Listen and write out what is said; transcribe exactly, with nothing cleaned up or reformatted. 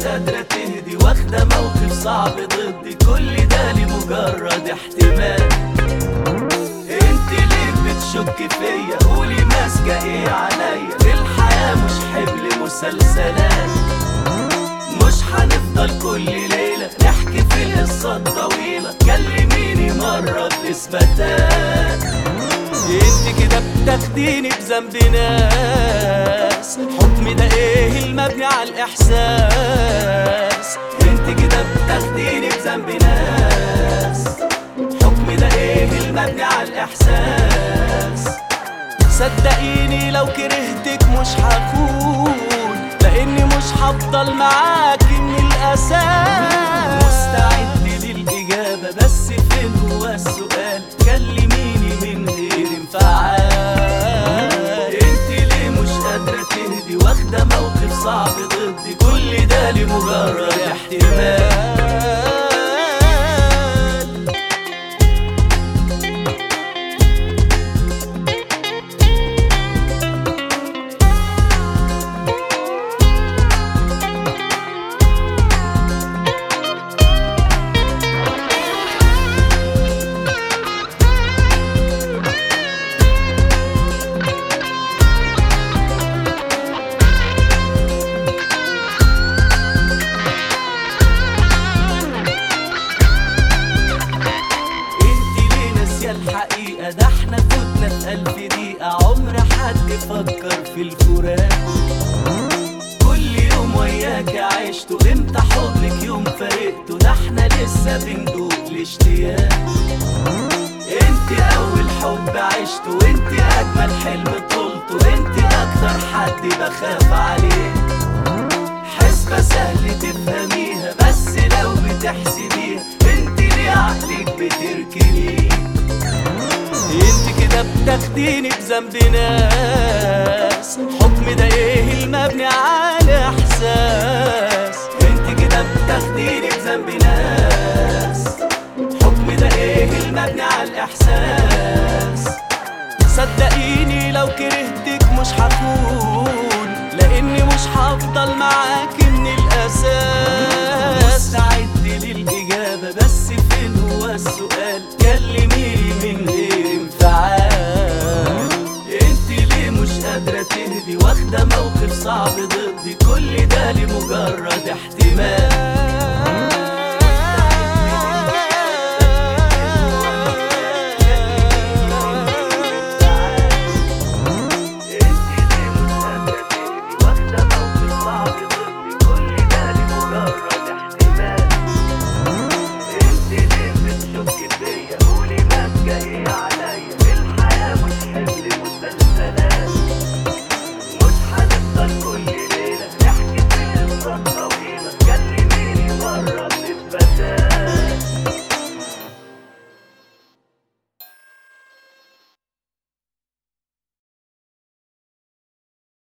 قادرة تهدي، واخدة موقف صعب ضدي، كل ده لمجرد احتمال. انت ليه بتشك فيا؟ قولي ماسكة ايه عليا؟ الحياة مش حبل مسلسلات، مش هنفضل كل ليلة نحكي في القصة الطويلة. كلميني مرة بإثباتات. انت كده بتاخديني بذنب ناس، حكمي ده ايه المبني على الإحساس؟ انت كده بتاخديني بذنب ناس، حكمي ده ايه المبني على الإحساس؟ صدقيني لو كرهتك مش هكون، لاني مش هفضل معاكي من الاساس. مستعد للاجابه بس فين هو السؤال؟ كلميني من غير انفعال. انت ليه مش قادره تهدي، واخده موقف صعب ضدي، كل ده لمجرد احتمال. الحقيقة ده احنا كنا في ألف دقيقة، عمر حد فكر في الفراق. كل يوم وياك عشته، امتى حضنك يوم فارقته؟ ده احنا لسه بندوق الاشتياق. انت اول حب عشته، وانت اجمل حلم طولته، انت اكتر حد بخاف عليه. حسبة سهل تفهميها بس لو بتحسبيها، انت ليه عقلك بتركنيه؟ انت كده بتاخديني بذنب ناس، حكم ده ايه المبني على احساس؟ انت كده بتاخديني بذنب ناس، حكم ده ايه المبني على الاحساس؟ صدقيني لو كرهتك مش هكون، لاني مش هفضل معاكي من الاساس. مستعد للاجابه بس فين هو السؤال؟ كلميني من غير انفعال. انت ليه مش قادره تهدي، واخده موقف صعب ضدي، كل ده لمجرد